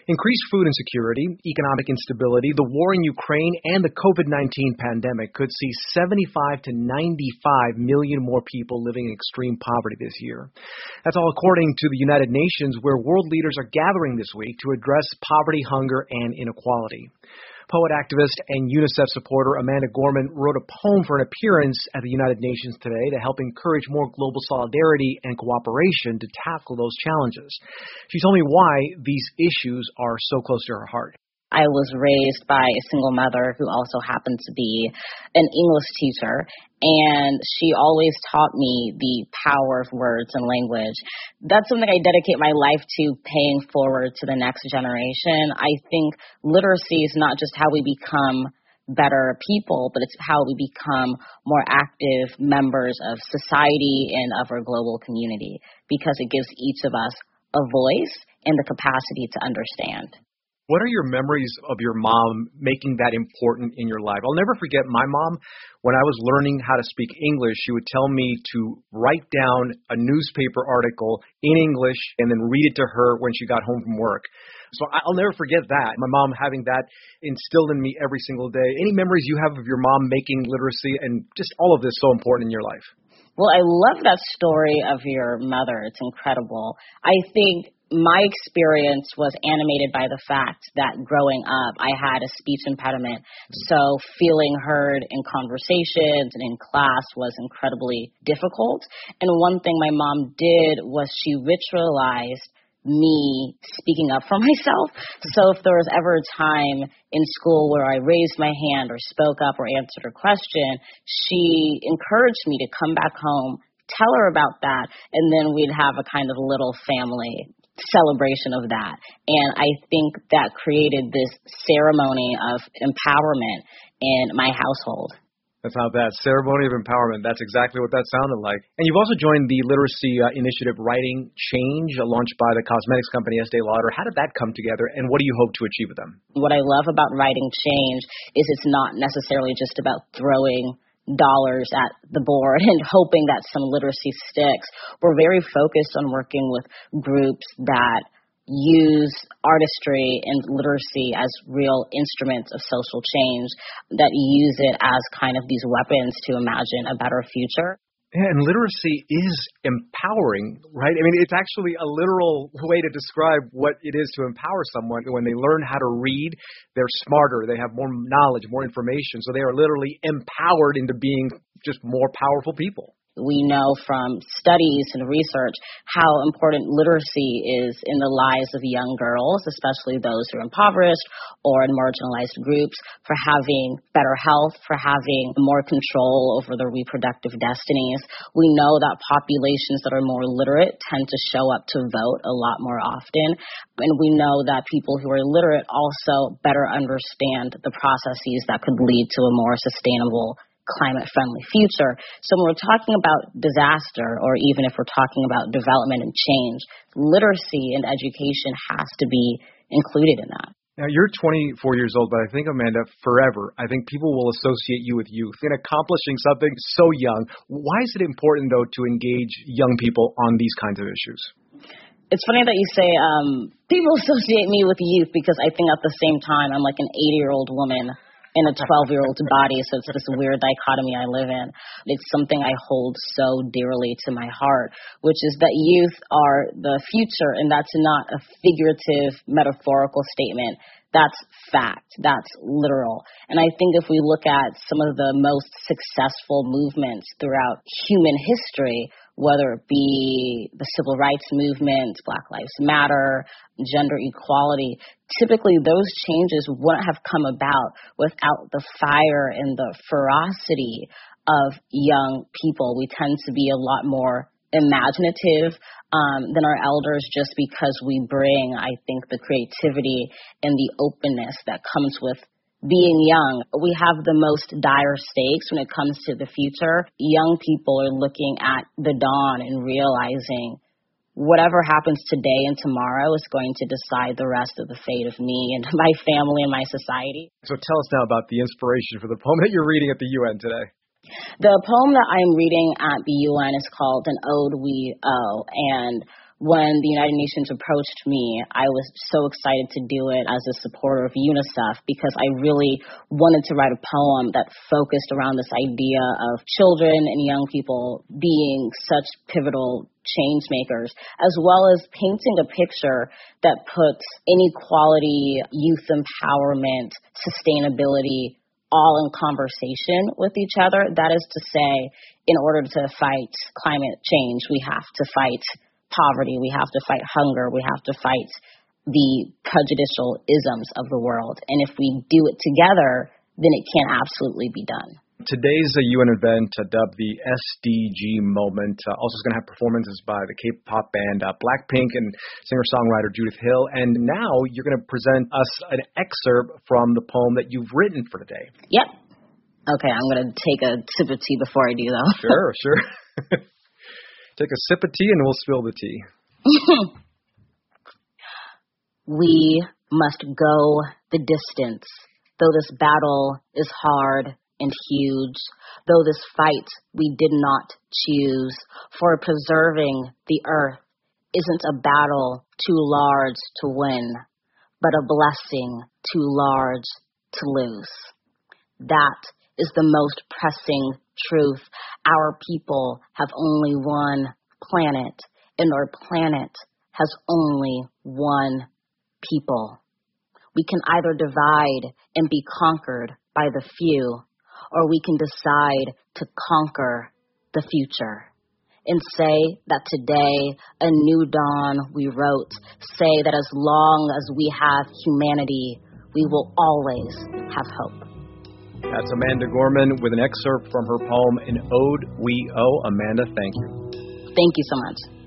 Increased food insecurity, economic instability, the war in Ukraine, and the COVID-19 pandemic could see 75 to 95 million more people living in extreme poverty this year. That's all according to the United Nations, where world leaders are gathering this week to address poverty, hunger, and inequality. Poet, activist, and UNICEF supporter Amanda Gorman wrote a poem for an appearance at the United Nations today to help encourage more global solidarity and cooperation to tackle those challenges. She told me why these issues are so close to her heart. I was raised by a single mother who also happened to be an English teacher, and she always taught me the power of words and language. That's something I dedicate my life to, paying forward to the next generation. I think literacy is not just how we become better people, but it's how we become more active members of society and of our global community, because it gives each of us a voice and the capacity to understand. What are your memories of your mom making that important in your life? I'll never forget my mom. When I was learning how to speak English, she would tell me to write down a newspaper article in English and then read it to her when she got home from work. So I'll never forget that. My mom having that instilled in me every single day. Any memories you have of your mom making literacy and just all of this so important in your life? Well, I love that story of your mother. It's incredible. I think my experience was animated by the fact that growing up, I had a speech impediment. So feeling heard in conversations and in class was incredibly difficult. And one thing my mom did was she ritualized me speaking up for myself. So if there was ever a time in school where I raised my hand or spoke up or answered a question, she encouraged me to come back home, tell her about that, and then we'd have a kind of little family celebration of that. And I think that created this ceremony of empowerment in my household. That's not bad. Ceremony of empowerment. That's exactly what that sounded like. And you've also joined the literacy initiative Writing Change, launched by the cosmetics company Estee Lauder. How did that come together, and what do you hope to achieve with them? What I love about Writing Change is it's not necessarily just about throwing dollars at the board and hoping that some literacy sticks. We're very focused on working with groups that use artistry and literacy as real instruments of social change, that use it as kind of these weapons to imagine a better future. Yeah, and literacy is empowering, right? I mean, it's actually a literal way to describe what it is to empower someone. When they learn how to read, they're smarter, they have more knowledge, more information, so they are literally empowered into being just more powerful people. We know from studies and research how important literacy is in the lives of young girls, especially those who are impoverished or in marginalized groups, for having better health, for having more control over their reproductive destinies. We know that populations that are more literate tend to show up to vote a lot more often. And we know that people who are literate also better understand the processes that could lead to a more sustainable climate-friendly future. So when we're talking about disaster, or even if we're talking about development and change, literacy and education has to be included in that. Now, you're 24 years old, but I think, Amanda, forever, I think people will associate you with youth in accomplishing something so young. Why is it important, though, to engage young people on these kinds of issues? It's funny that you say people associate me with youth, because I think at the same time I'm like an 80-year-old woman in a 12-year-old's body, so it's this weird dichotomy I live in. It's something I hold so dearly to my heart, which is that youth are the future, and that's not a figurative, metaphorical statement. That's fact. That's literal. And I think if we look at some of the most successful movements throughout human history, whether it be the civil rights movement, Black Lives Matter, gender equality, typically those changes wouldn't have come about without the fire and the ferocity of young people. We tend to be a lot more imaginative than our elders, just because we bring, I think, the creativity and the openness that comes with being young. We have the most dire stakes when it comes to the future. Young people are looking at the dawn and realizing whatever happens today and tomorrow is going to decide the rest of the fate of me and my family and my society. So tell us now about the inspiration for the poem that you're reading at the UN today. The poem that I'm reading at the UN is called An Ode We Owe, and when the United Nations approached me, I was so excited to do it as a supporter of UNICEF because I really wanted to write a poem that focused around this idea of children and young people being such pivotal change makers, as well as painting a picture that puts inequality, youth empowerment, sustainability all in conversation with each other. That is to say, in order to fight climate change, we have to fight poverty, we have to fight hunger, we have to fight the prejudicial isms of the world. And if we do it together, then it can absolutely be done. Today's UN event dubbed the SDG Moment also is going to have performances by the K-pop band Blackpink and singer-songwriter Judith Hill. And now you're going to present us an excerpt from the poem that you've written for today. Yep. Okay, I'm going to take a sip of tea before I do, though. Sure. Take a sip of tea and we'll spill the tea. We must go the distance, though this battle is hard and huge, though this fight we did not choose, for preserving the earth isn't a battle too large to win, but a blessing too large to lose. That is the most pressing truth. Our people have only one planet, and our planet has only one people. We can either divide and be conquered by the few, or we can decide to conquer the future and say that today a new dawn we wrote, say that as long as we have humanity, we will always have hope. That's Amanda Gorman with an excerpt from her poem, An Ode We Owe. Amanda, thank you. Thank you so much.